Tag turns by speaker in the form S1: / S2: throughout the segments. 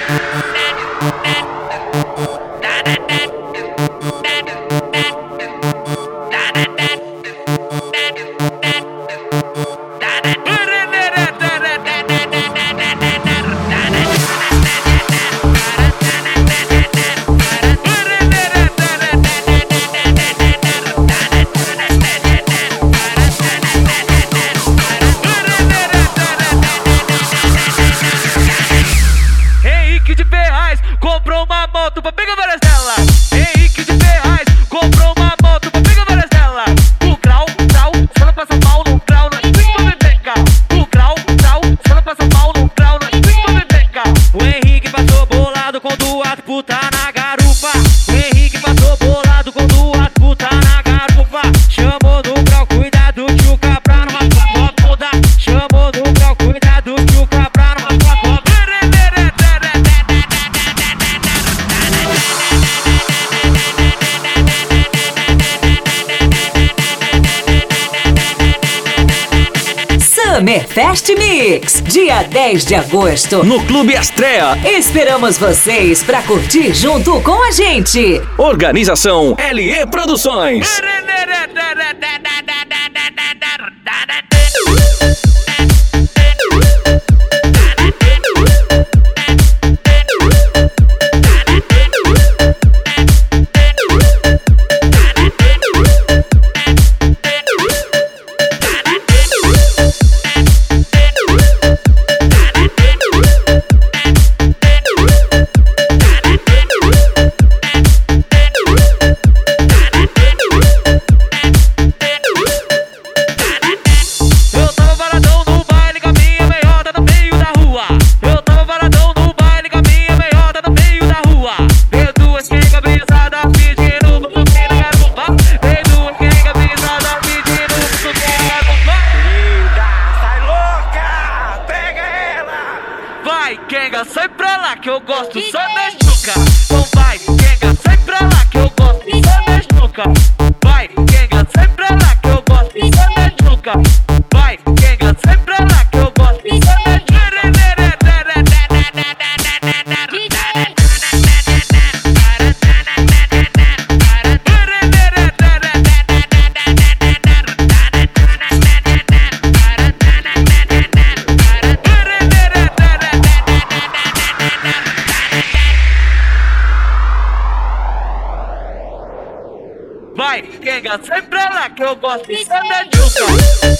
S1: Comprou uma moto pra pegar várias delas. Henrique de Ferraz comprou uma moto pra pegar várias delas. O grau, só não passa mal no grau, não explica pra beber cá. O grau, só não passa mal no grau, não explica pra beber cá. O Henrique passou bolado com duas putas na garupa. O Henrique passou bolado com duas putas na garupa. Chamou no grau, cuidado, tchuca pra numa foda. Chamou no grau, cuidado, tchuca pra numa foda.
S2: Summerfest Mix, dia 10 de agosto,
S3: no Clube Estreia.
S2: Esperamos vocês pra curtir junto com a gente.
S3: Organização LE Produções. Vai, Kenga, sai pra lá que eu gosto só da juca. Então vai, Kenga, sai pra lá que eu gosto só da juca. Vai, Kenga, sai pra lá que eu gosto só da juca. Vai, Kenga, sai pra lá que eu gosto só da juca. Vai, Kenga, sai pra lá que eu gosto só da juca.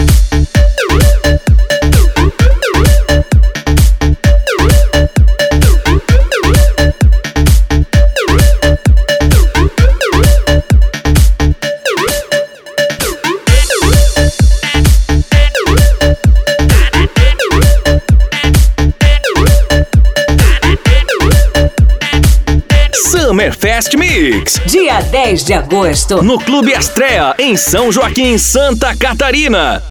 S3: Summerfest Mix,
S2: dia 10 de agosto,
S3: no Clube Estreia, em São Joaquim, Santa Catarina.